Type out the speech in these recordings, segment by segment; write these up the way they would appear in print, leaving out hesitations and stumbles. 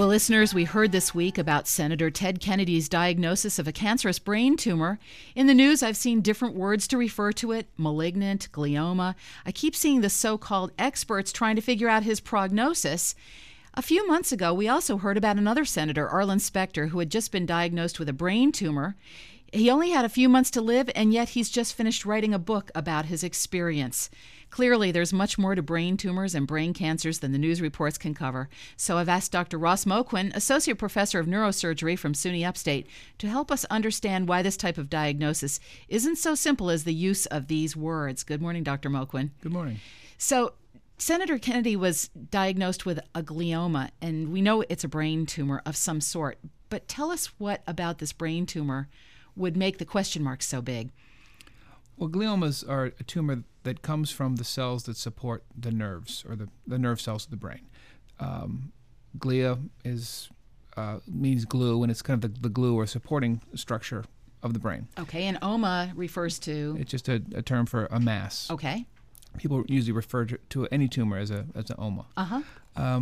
Well, listeners, we heard this week about Senator Ted Kennedy's diagnosis of a cancerous brain tumor. In the news, I've seen different words to refer to it: malignant, glioma. I keep seeing the so-called experts trying to figure out his prognosis. A few months ago, we also heard about another senator, Arlen Specter, who had just been diagnosed with a brain tumor. He only had a few months to live, and yet he's just finished writing a book about his experience. Clearly, there's much more to brain tumors and brain cancers than the news reports can cover. So I've asked Dr. Ross Moquin, Associate Professor of Neurosurgery from SUNY Upstate, to help us understand why this type of diagnosis isn't so simple as the use of these words. Good morning, Dr. Moquin. Good morning. So Senator Kennedy was diagnosed with a glioma, and we know it's a brain tumor of some sort. But tell us what about this brain tumor would make the question marks so big. Well, gliomas are a tumor that comes from the cells that support the nerves, or the nerve cells of the brain. Glia means glue, and it's kind of the glue or supporting structure of the brain. Okay, and oma refers to? It's just a term for a mass. Okay. People usually refer to any tumor as an oma. Uh-huh.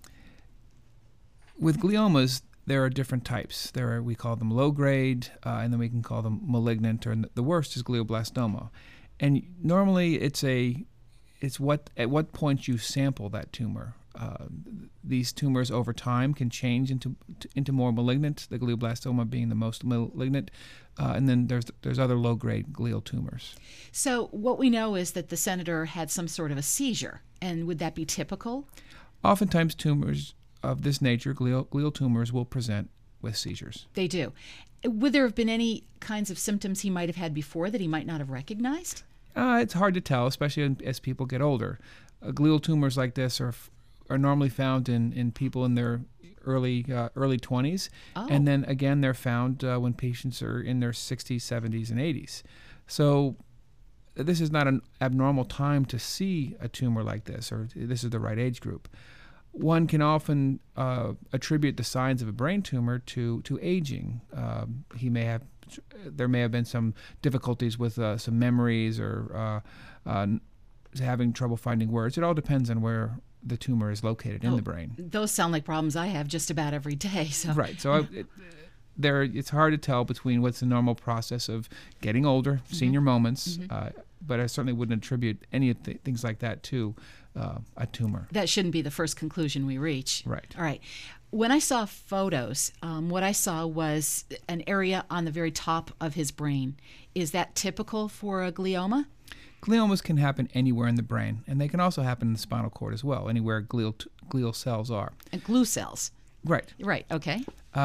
With gliomas, there are different types. We call them low grade, and then we can call them malignant, or the worst is glioblastoma. And normally at what point you sample that tumor. These tumors over time can change into more malignant, the glioblastoma being the most malignant, and then there's other low grade glial tumors. So what we know is that the senator had some sort of a seizure, and would that be typical? Oftentimes tumors of this nature, glial tumors, will present with seizures. They do. Would there have been any kinds of symptoms he might have had before that he might not have recognized? It's hard to tell, especially as people get older. Glial tumors like this are normally found in people in their early 20s, and then again they're found when patients are in their 60s, 70s, and 80s. So this is not an abnormal time to see a tumor like this, or this is the right age group. One can often attribute the signs of a brain tumor to aging. There may have been some difficulties with some memories, or having trouble finding words. It all depends on where the tumor is located in the brain. Those sound like problems I have just about every day. So. Right. So it's hard to tell between what's the normal process of getting older, senior moments, but I certainly wouldn't attribute any of things like that to a tumor. That shouldn't be the first conclusion we reach. Right. All right. When I saw photos, what I saw was an area on the very top of his brain. Is that typical for a glioma? Gliomas can happen anywhere in the brain, and they can also happen in the spinal cord as well, anywhere glial cells are. And glue cells. Right. Right, okay.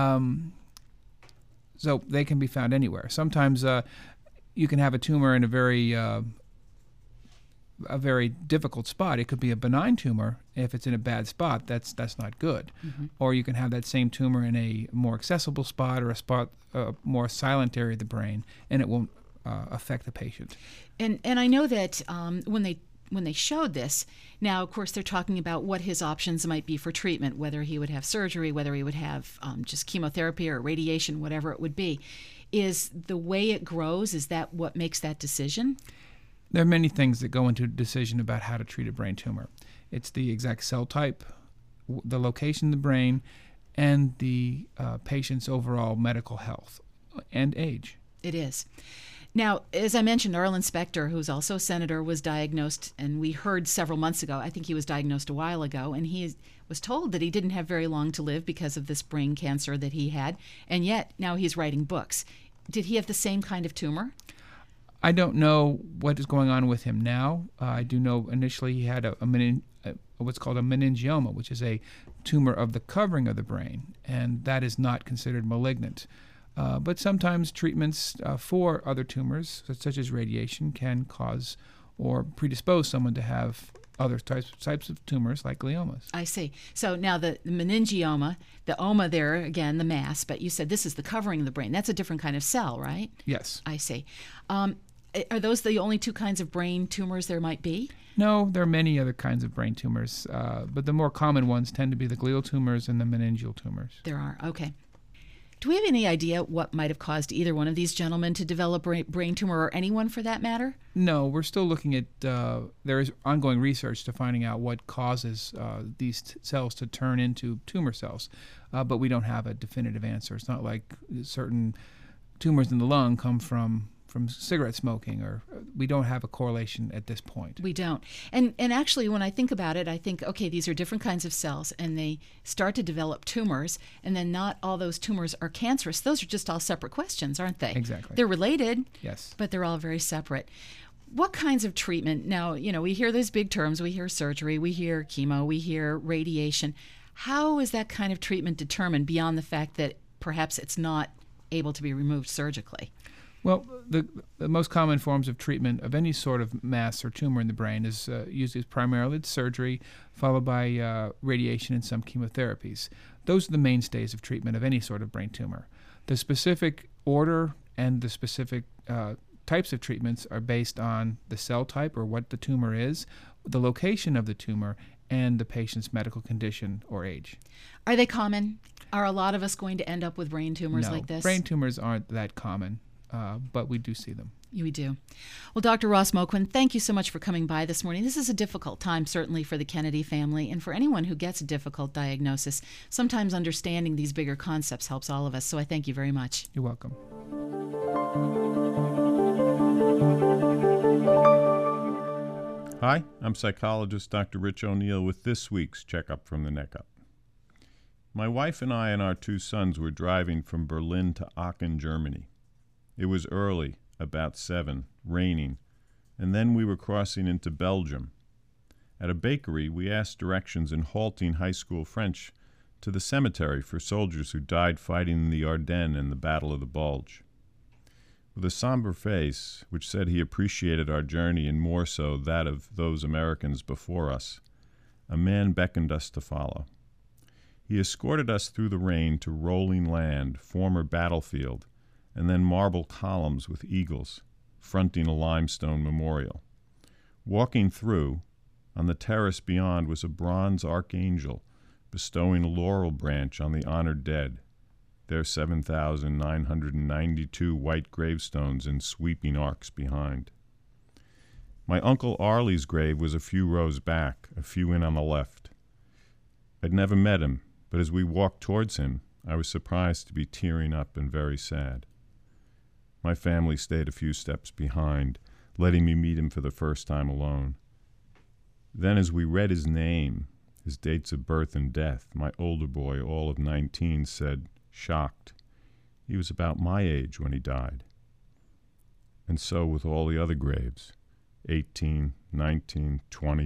So they can be found anywhere. Sometimes you can have a tumor in a very difficult spot. It could be a benign tumor. If it's in a bad spot, that's not good. Mm-hmm. Or you can have that same tumor in a more accessible spot, or a spot more silent area of the brain, and it won't affect the patient. And I know that when they showed this, now of course they're talking about what his options might be for treatment, whether he would have surgery, whether he would have just chemotherapy or radiation, whatever it would be. Is the way it grows, is that what makes that decision? There are many things that go into a decision about how to treat a brain tumor. It's the exact cell type, the location in the brain, and the patient's overall medical health and age. It is. Now, as I mentioned, Arlen Specter, who's also a senator, was diagnosed, and we heard several months ago, I think he was diagnosed a while ago, and he was told that he didn't have very long to live because of this brain cancer that he had, and yet now he's writing books. Did he have the same kind of tumor? I don't know what is going on with him now. I do know initially he had what's called a meningioma, which is a tumor of the covering of the brain, and that is not considered malignant. But sometimes treatments for other tumors, such as radiation, can cause or predispose someone to have other types of tumors like gliomas. I see. So now the meningioma, the oma there, again, the mass, but you said this is the covering of the brain. That's a different kind of cell, right? Yes. I see. Are those the only two kinds of brain tumors there might be? No, there are many other kinds of brain tumors, but the more common ones tend to be the glial tumors and the meningeal tumors. There are, okay. Do we have any idea what might have caused either one of these gentlemen to develop brain tumor, or anyone for that matter? No, we're still looking at, there is ongoing research to finding out what causes these cells to turn into tumor cells, but we don't have a definitive answer. It's not like certain tumors in the lung come from cigarette smoking, or we don't have a correlation at this point. We don't. And actually, when I think about it, I think, okay, these are different kinds of cells, and they start to develop tumors, and then not all those tumors are cancerous. Those are just all separate questions, aren't they? Exactly. They're related, yes, but they're all very separate. What kinds of treatment? Now, we hear those big terms. We hear surgery, we hear chemo, we hear radiation. How is that kind of treatment determined beyond the fact that perhaps it's not able to be removed surgically? Well, the most common forms of treatment of any sort of mass or tumor in the brain is usually primarily surgery, followed by radiation and some chemotherapies. Those are the mainstays of treatment of any sort of brain tumor. The specific order and the specific types of treatments are based on the cell type, or what the tumor is, the location of the tumor, and the patient's medical condition or age. Are they common? Are a lot of us going to end up with brain tumors like this? Brain tumors aren't that common. But we do see them. We do. Well, Dr. Ross Moquin, thank you so much for coming by this morning. This is a difficult time, certainly for the Kennedy family, and for anyone who gets a difficult diagnosis. Sometimes understanding these bigger concepts helps all of us, so I thank you very much. You're welcome. Hi, I'm psychologist Dr. Rich O'Neill with this week's Checkup from the Neck Up. My wife and I and our 2 sons were driving from Berlin to Aachen, Germany. It was early, about 7, raining, and then we were crossing into Belgium. At a bakery, we asked directions in halting high school French to the cemetery for soldiers who died fighting in the Ardennes and the Battle of the Bulge. With a somber face, which said he appreciated our journey and more so that of those Americans before us, a man beckoned us to follow. He escorted us through the rain to rolling land, former battlefield, and then marble columns with eagles, fronting a limestone memorial. Walking through, on the terrace beyond was a bronze archangel bestowing a laurel branch on the honored dead, their 7,992 white gravestones in sweeping arcs behind. My Uncle Arlie's grave was a few rows back, a few in on the left. I'd never met him, but as we walked towards him, I was surprised to be tearing up and very sad. My family stayed a few steps behind, letting me meet him for the first time alone. Then as we read his name, his dates of birth and death, my older boy, all of 19, said, shocked, he was about my age when he died. And so with all the other graves, 18, 19, 20.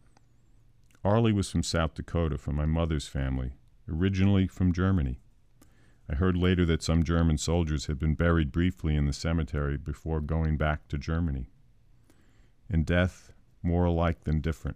Arlie was from South Dakota, from my mother's family, originally from Germany. I heard later that some German soldiers had been buried briefly in the cemetery before going back to Germany. In death, more alike than different.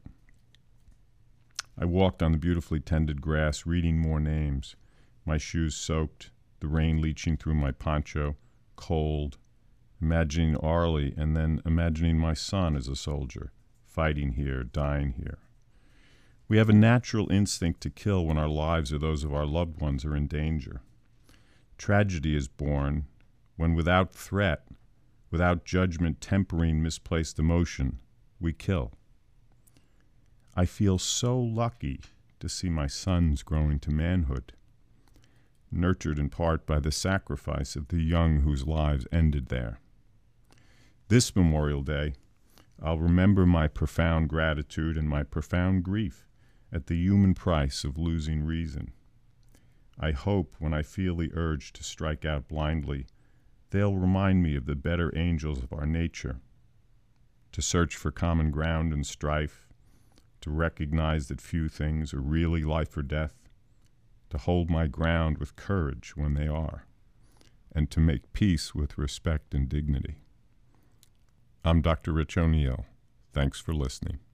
I walked on the beautifully tended grass, reading more names, my shoes soaked, the rain leaching through my poncho, cold, imagining Arlie and then imagining my son as a soldier, fighting here, dying here. We have a natural instinct to kill when our lives or those of our loved ones are in danger. Tragedy is born when without threat, without judgment tempering misplaced emotion, we kill. I feel so lucky to see my sons growing to manhood, nurtured in part by the sacrifice of the young whose lives ended there. This Memorial Day, I'll remember my profound gratitude and my profound grief at the human price of losing reason. I hope when I feel the urge to strike out blindly, they'll remind me of the better angels of our nature, to search for common ground and strife, to recognize that few things are really life or death, to hold my ground with courage when they are, and to make peace with respect and dignity. I'm Dr. Rich O'Neill. Thanks for listening.